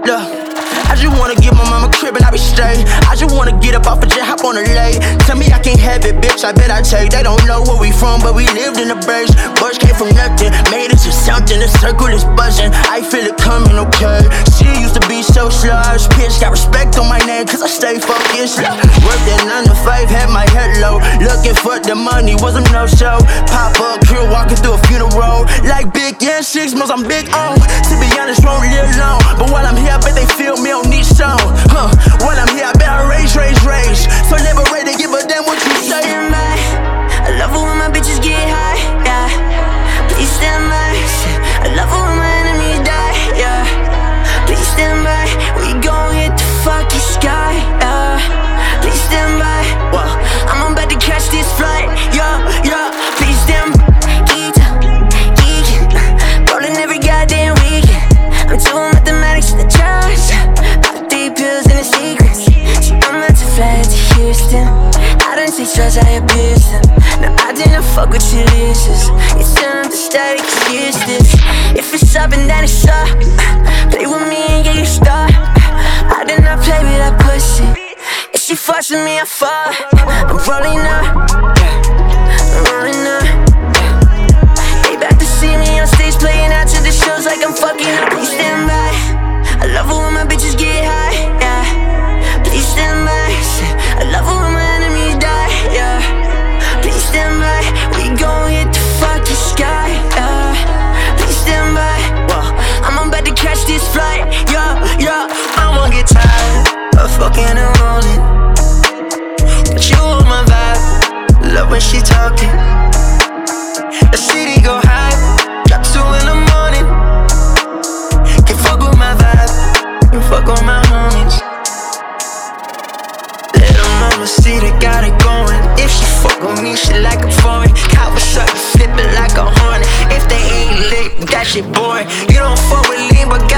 Look, I just wanna give my mama crib and I be straight. I just wanna get up off a jet, hop on a lake. Tell me I can't have it, bitch, I bet I take. They don't know where we from, but we lived in the base. Boys came from nothing, made it to something. The circle is buzzing, I feel it coming, okay. She used to be so slush, bitch, got respect on my name, cause I stay focused. Worked at 9 to 5, had my head low. Looking for the money, wasn't no show. Pop up, crew walking through a funeral. Like big, yeah, 6 months, I'm big on. To be honest, won't live long. But while I'm here, I bet they feel me on each song. While I'm here, I bet I rage. So liberated, give a damn what you say. Stand by. I love it when my bitches get high, yeah. Please stand by. I love it when my enemies die, yeah. Please stand by. We gon' hit the fucking sky, yeah. Please stand by. Well, I'm about to catch this flight, yeah, yeah. Please stand by. Rolling every goddamn weekend. I'm doing mathematics in the charts. Pop 3 pills in the secrets. So I'm about to fly to Houston. I done take drugs, I abused them. No, I didn't fuck with your leases. You turn up the static, excuse this. If it's up and then it's up. Play with me and get you stuck. I did not play with that pussy. If she fucks with me, I fuck. I'm rolling up, I'm rolling up. They back to see me on stage playing out to the shows like I'm fucking up. Please stand by. I love it when my bitches get high, yeah. Please stand by. I love it when my enemies die, yeah. Please stand by. We gon' hit the fucking sky, yeah. Please stand by. Well, I'm about to catch this flight, yeah, yeah. I won't get tired of fucking and rolling. But you on my vibe. Love when she talking. The city go high. Drop 2 in the morning. Can't fuck with my vibe. You fuck on my homies. Little mama see they got it going. If she fuck with me, she like a foreign. Kawasaki flipping like a hornet. If they ain't lit, that shit boring. You don't fuck with lean, but